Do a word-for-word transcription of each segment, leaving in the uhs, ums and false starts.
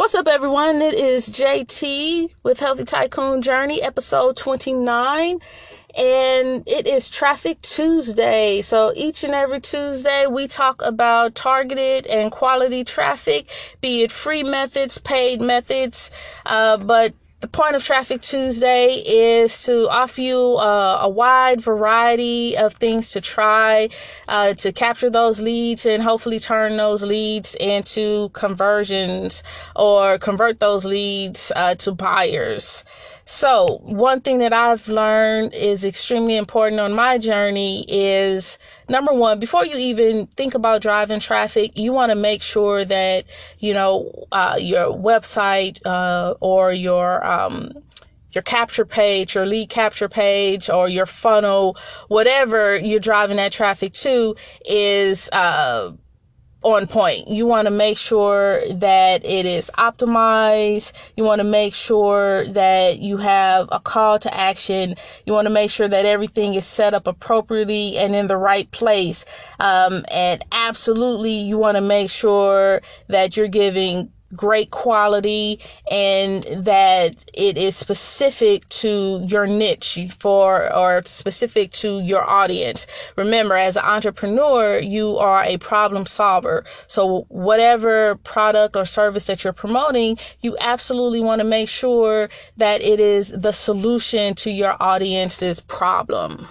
What's up, everyone? It is J T with Healthy Tycoon Journey, episode twenty-nine, and it is Traffic Tuesday. So each and every Tuesday, we talk about targeted and quality traffic, be it free methods, paid methods, uh, but the point of Traffic Tuesday is to offer you uh, a wide variety of things to try uh, to capture those leads and hopefully turn those leads into conversions or convert those leads uh, to buyers. So one thing that I've learned is extremely important on my journey is, number one, before you even think about driving traffic, you want to make sure that, you know, uh, your website uh, or your um, your capture page, your lead capture page, or your funnel, whatever you're driving that traffic to is uh on point. You want to make sure that it is optimized. You want to make sure that you have a call to action. You want to make sure that everything is set up appropriately and in the right place. Um, and absolutely, you want to make sure that you're giving great quality and that it is specific to your niche for or specific to your audience. Remember, as an entrepreneur, you are a problem solver. So whatever product or service that you're promoting, you absolutely want to make sure that it is the solution to your audience's problem.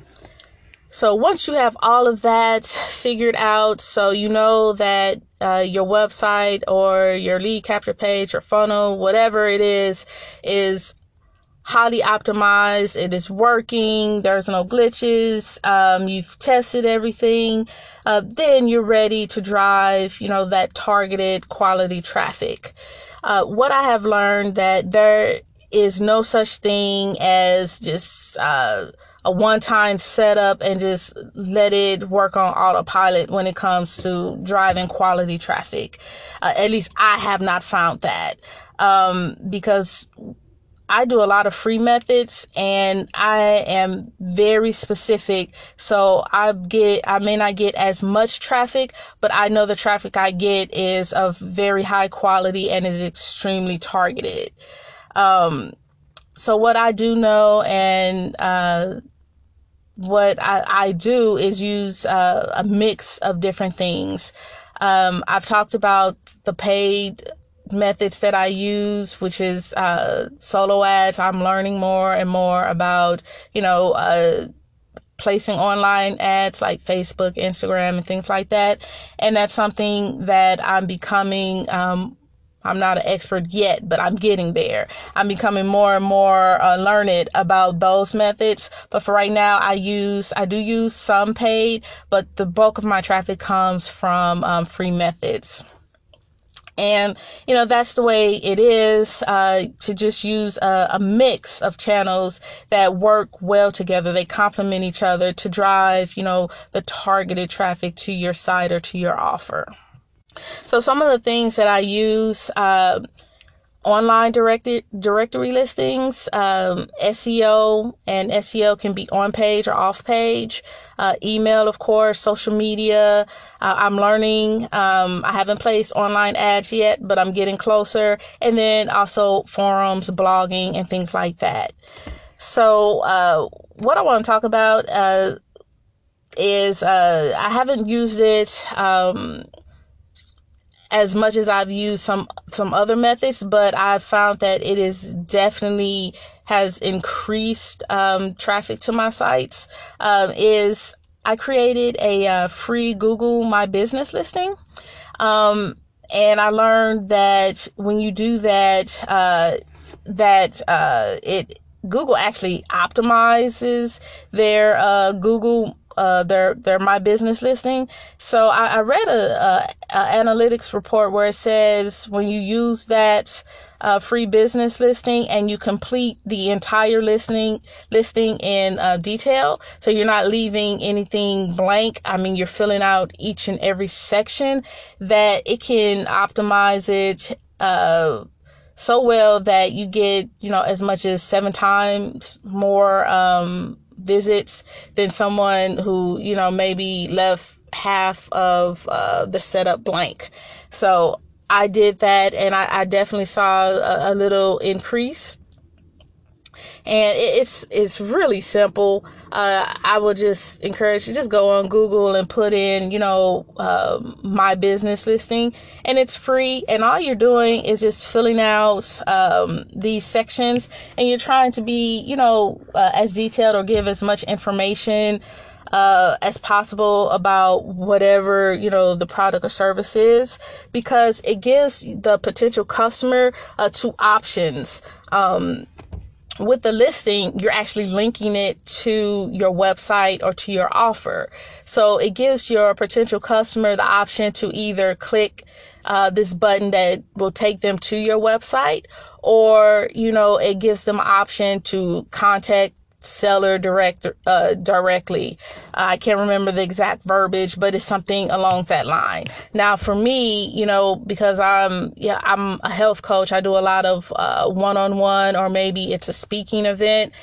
So once you have all of that figured out, so you know that uh, your website or your lead capture page or funnel, whatever it is, is highly optimized, it is working, there's no glitches, um, you've tested everything, uh, then you're ready to drive, you know, that targeted quality traffic. Uh, what I have learned that there is no such thing as just uh, a one-time setup and just let it work on autopilot when it comes to driving quality traffic. Uh, at least I have not found that um, because I do a lot of free methods and I am very specific. So I get, I may not get as much traffic, but I know the traffic I get is of very high quality and is extremely targeted. Um, so what I do know and, uh, what I, I do is use uh, a mix of different things. Um, I've talked about the paid methods that I use, which is uh, solo ads. I'm learning more and more about, you know, uh, placing online ads like Facebook, Instagram, and things like that. And that's something that I'm becoming um, I'm not an expert yet, but I'm getting there. I'm becoming more and more uh, learned about those methods. But for right now, I use, I do use some paid, but the bulk of my traffic comes from um, free methods. And, you know, that's the way it is, uh, to just use a, a mix of channels that work well together. They complement each other to drive, you know, the targeted traffic to your site or to your offer. So some of the things that I use, uh, online directed directory listings, um, S E O, and S E O can be on page or off page, uh, email, of course, social media. Uh, I'm learning. Um, I haven't placed online ads yet, but I'm getting closer. And then also forums, blogging, and things like that. So, uh, what I want to talk about, uh, is, uh, I haven't used it, um, as much as I've used some some other methods, but I've found that it is definitely has increased um, traffic to my sites. Um, is I created a uh, free Google My Business listing, um, and I learned that when you do that, uh, that uh, it Google actually optimizes their uh, Google. Uh, their their My Business listing. So I, I read a, a, a analytics report where it says when you use that uh, free business listing and you complete the entire listing listing in uh, detail, so you're not leaving anything blank. I mean, you're filling out each and every section, that it can optimize it uh, so well that you get, you know, as much as seven times more um visits than someone who, you know, maybe left half of uh, the setup blank. So I did that, and I, I definitely saw a, a little increase. And it's it's really simple. Uh, I would just encourage you, just go on Google and put in, you know, uh, my business listing, and it's free. And all you're doing is just filling out um, these sections, and you're trying to be, you know, uh, as detailed or give as much information uh, as possible about whatever, you know, the product or service is, because it gives the potential customer uh, two options. Um, With the listing, you're actually linking it to your website or to your offer. So it gives your potential customer the option to either click uh, this button that will take them to your website, or, you know, it gives them an option to contact seller direct uh directly. uh, I can't remember the exact verbiage, but it's something along that line. Now for me, you know, because I'm yeah I'm a health coach, I do a lot of uh one-on-one, or maybe it's a speaking event.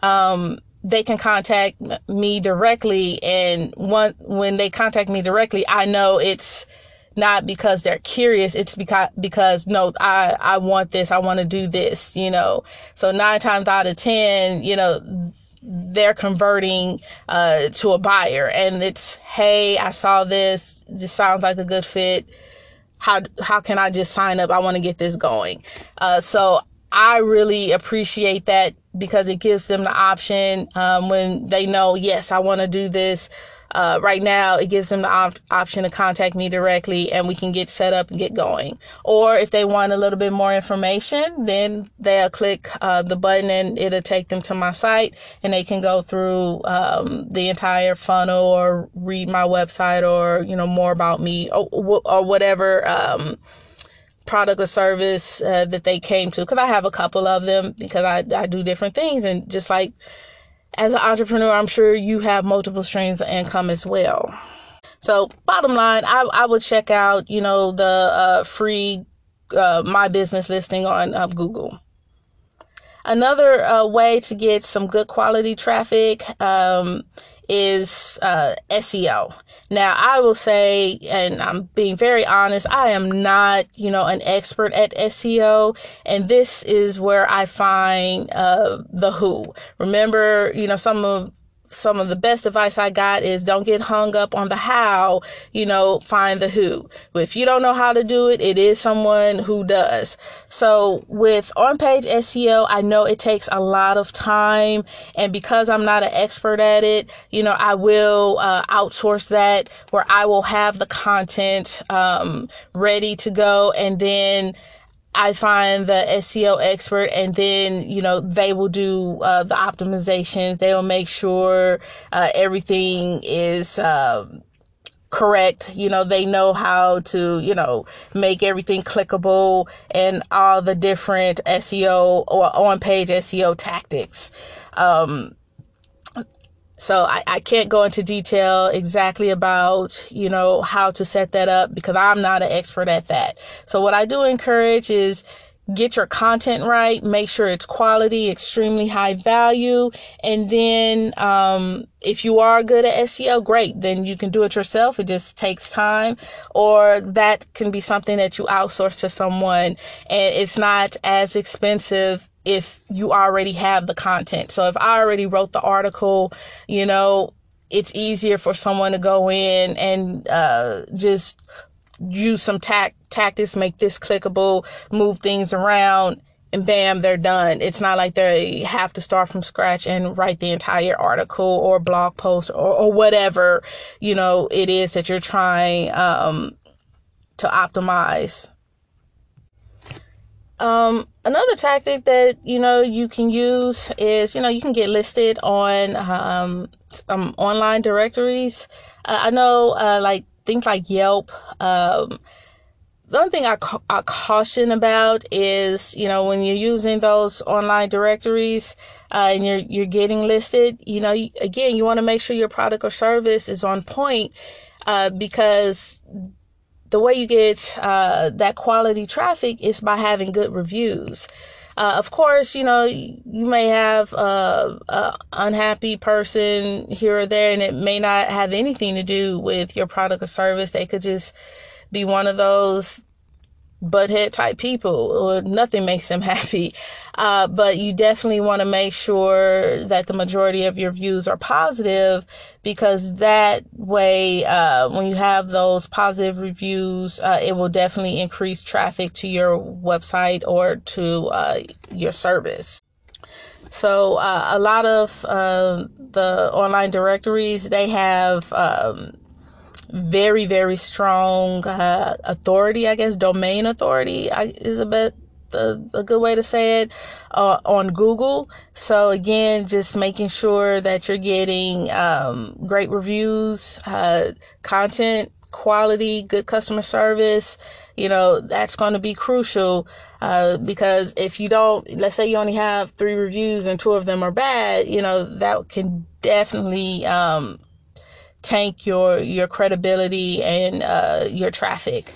Um they can contact me directly, and one when they contact me directly, I know it's not because they're curious, it's because, because no, I, I want this, I want to do this, you know. So nine times out of ten, you know, they're converting uh, to a buyer, and it's, hey, I saw this, this sounds like a good fit. How, how can I just sign up? I want to get this going. Uh, so I really appreciate that, because it gives them the option um, when they know, yes, I want to do this. Uh, right now, it gives them the op- option to contact me directly, and we can get set up and get going. Or if they want a little bit more information, then they'll click uh, the button, and it'll take them to my site, and they can go through um, the entire funnel, or read my website, or, you know, more about me, or, or whatever um, product or service uh, that they came to. Because I have a couple of them, because I, I do different things, and just like as an entrepreneur, I'm sure you have multiple streams of income as well. So bottom line, I, I would check out, you know, the uh, free uh, My Business listing on uh, Google. Another uh, way to get some good quality traffic um, is uh, S E O. Now, I will say, and I'm being very honest, I am not, you know, an expert at S E O, and this is where I find uh, the who. Remember, you know, some of some of the best advice I got is don't get hung up on the how, you know, find the who. If you don't know how to do it, it is someone who does. So with on-page S E O, I know it takes a lot of time, and because I'm not an expert at it, you know, I will uh, outsource that, where I will have the content um, ready to go, and then I find the S E O expert, and then, you know, they will do uh, the optimizations. They will make sure uh, everything is uh, correct. You know, they know how to, you know, make everything clickable, and all the different S E O or on-page S E O tactics. Um, So I, I can't go into detail exactly about, you know, how to set that up, because I'm not an expert at that. So what I do encourage is get your content right, make sure it's quality, extremely high value. And then um, if you are good at S E O, great, then you can do it yourself. It just takes time, or that can be something that you outsource to someone, and it's not as expensive if you already have the content. So if I already wrote the article, you know, it's easier for someone to go in and uh, just use some tac- tactics, make this clickable, move things around, and bam, they're done. It's not like they have to start from scratch and write the entire article or blog post, or, or whatever, you know, it is that you're trying um, to optimize. Um, another tactic that, you know, you can use is, you know, you can get listed on um, um online directories. Uh, I know, uh, like things like Yelp. Um, the only thing I, ca- I caution about is, you know, when you're using those online directories uh, and you're you're getting listed, you know, you, again, you want to make sure your product or service is on point, uh, because the way you get uh, that quality traffic is by having good reviews. Uh, of course, you know, you may have a, a unhappy person here or there, and it may not have anything to do with your product or service. They could just be one of those butthead type people, or nothing makes them happy. Uh, but you definitely want to make sure that the majority of your views are positive, because that way, uh, when you have those positive reviews, uh, it will definitely increase traffic to your website or to uh, your service. So uh, a lot of uh, the online directories, they have um, very, very strong uh, authority, I guess, domain authority is a bit a, a good way to say it, uh, on Google. So again, just making sure that you're getting um, great reviews, uh, content quality, good customer service. You know, that's going to be crucial, uh, because if you don't, let's say you only have three reviews and two of them are bad, you know, that can definitely um, tank your your credibility and uh, your traffic.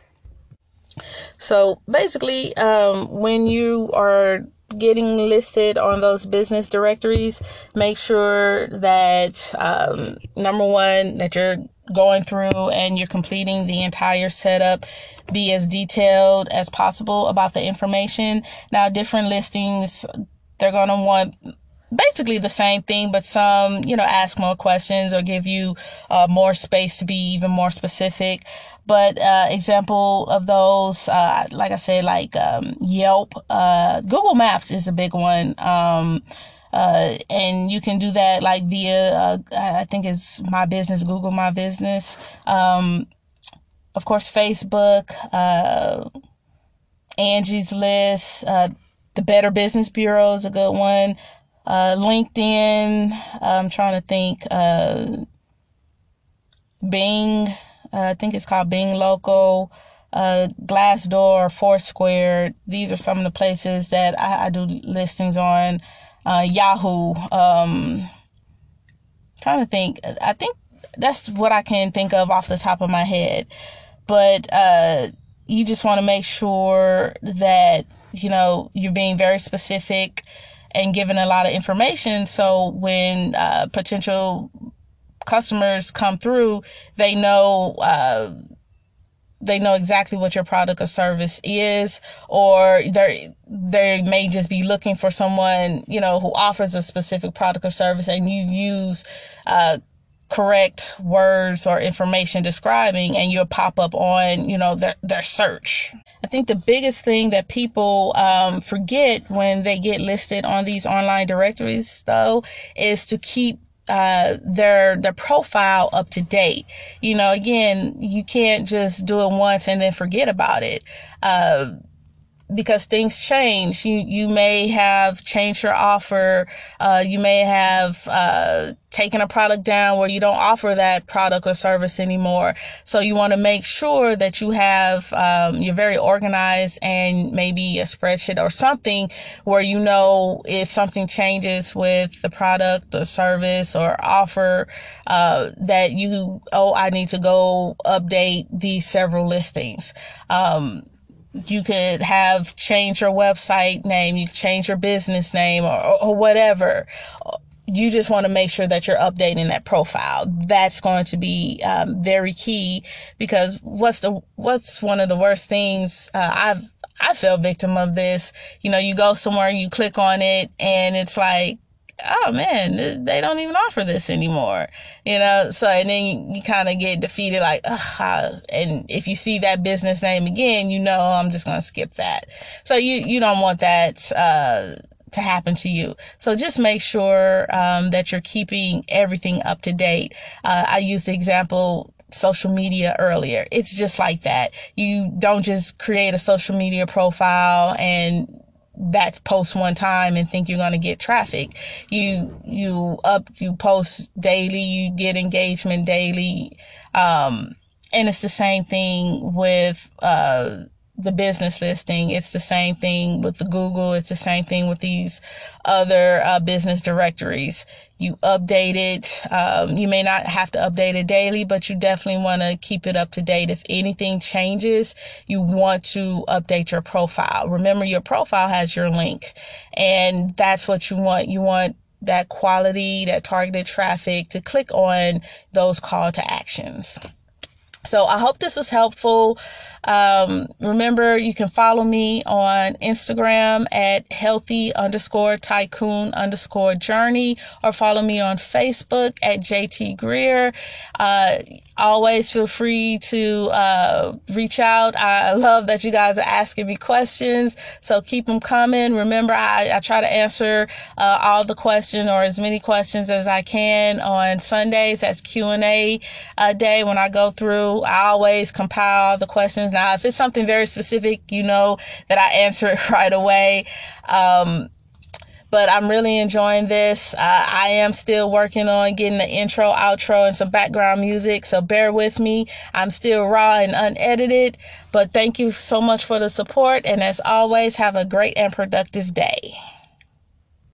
So basically, um, when you are getting listed on those business directories, make sure that um, number one, that you're going through and you're completing the entire setup. Be as detailed as possible about the information. Now, different listings, they're going to want basically the same thing, but some, you know, ask more questions or give you uh, more space to be even more specific. But uh, example of those, uh, like I said, like um, Yelp, uh, Google Maps is a big one. Um, uh, and you can do that like via, uh, I think it's My Business, Google My Business. Um, of course, Facebook, uh, Angie's List, uh, the Better Business Bureau is a good one. Uh, LinkedIn, I'm trying to think, uh, Bing, uh, I think it's called Bing Local, uh, Glassdoor, Foursquare. These are some of the places that I, I do listings on. Uh, Yahoo, um, trying to think, I think that's what I can think of off the top of my head. But, uh, you just want to make sure that, you know, you're being very specific and giving a lot of information. So when uh, potential customers come through, they know uh, they know exactly what your product or service is, or they they may just be looking for someone, you know, who offers a specific product or service, and you use uh, correct words or information describing, and you'll pop up on, you know, their their search. I think the biggest thing that people um, forget when they get listed on these online directories, though, is to keep uh, their their profile up to date. You know, again, you can't just do it once and then forget about it. Uh, because things change. You you may have changed your offer. Uh, you may have uh, taken a product down where you don't offer that product or service anymore. So you want to make sure that you have, um, you're very organized, and maybe a spreadsheet or something where you know if something changes with the product or service or offer, uh, that you, oh, I need to go update these several listings. Um, You could have changed your website name, you could change your business name, or, or whatever. You just want to make sure that you're updating that profile. That's going to be um, very key, because what's the what's one of the worst things? Uh, I've I fell victim of this. You know, you go somewhere, you click on it, and it's like, oh man, they don't even offer this anymore, you know? So, and then you, you kind of get defeated, like, ugh, and if you see that business name again, you know, I'm just going to skip that. So you, you don't want that, uh, to happen to you. So just make sure, um, that you're keeping everything up to date. Uh, I used the example social media earlier. It's just like that. You don't just create a social media profile and that's post one time and think you're going to get traffic. You, you up, you post daily, you get engagement daily. Um, and it's the same thing with, uh, the business listing. It's the same thing with the Google. It's the same thing with these other uh, business directories. You update it. Um, you may not have to update it daily, but you definitely want to keep it up to date. If anything changes, you want to update your profile. Remember, your profile has your link, and that's what you want. You want that quality, that targeted traffic to click on those call to actions. So I hope this was helpful. Um, remember, you can follow me on Instagram at healthy underscore tycoon underscore journey, or follow me on Facebook at J T Greer. Uh, always feel free to uh, reach out. I love that you guys are asking me questions, so keep them coming. Remember, I, I try to answer uh, all the questions, or as many questions as I can, on Sundays. That's Q and A uh, day when I go through. I always compile the questions. Now, if it's something very specific, you know that I answer it right away. Um, but I'm really enjoying this. Uh, I am still working on getting the intro, outro, and some background music, so bear with me. I'm still raw and unedited, but thank you so much for the support. And as always, have a great and productive day.